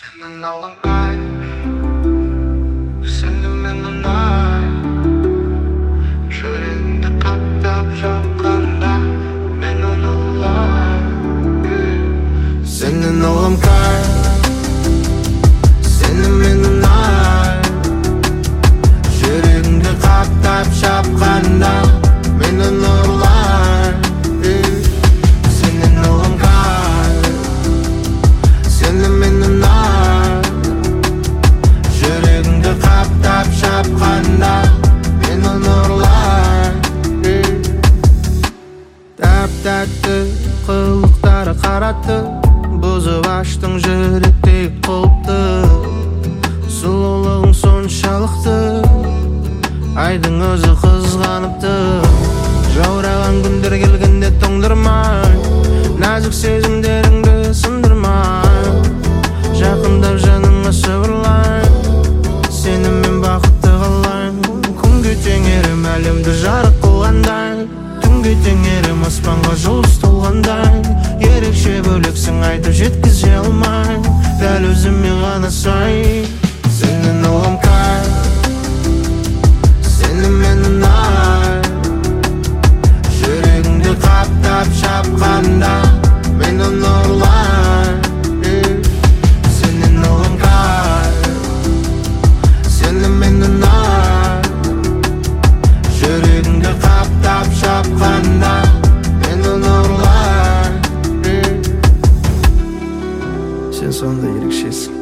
Senin alın kalp, senin benim ay. Yüreğimde kalpte çapkanda ben onunla. Senin alın kalp, senin benim ay. Yüreğimde kalpte çapkanda ben onunla. Senin alın kalp, senin benim ay. Yüreğimde kalpte çapkanda ben onunla. Tap-tatты қылықтары қаратты, бұзып аштың жүректегі құлыпты. Сұлулығың соншалықты, айдың өзі қызғаныпты. Жаураған күндер келгенде тоңдырмай, нәзік сезімдеріңді сындырмай, жақындап жаныңа сыбырлай, сенімен бақытты қалайын. Күнге теңерім әлемді жарық қылғандай, түнге теңерім аспанға жұлдыз толғандай. Ерекше бөлексің айтып жеткізе алмай, дәл өзіме ғана сай. Сенен алғам кайф, сені менің ай. Жүрегіңде қаптап шапқанда мен оны ұрлайын. Сенен алғам кайф, сені менің ай. Жүрегіңде қаптап шапқанда мен оны ұрлайын. Сен сондай ерекшесің,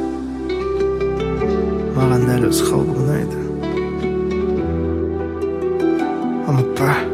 маған дәл осы қалпың ұнайды. Ұмытпа.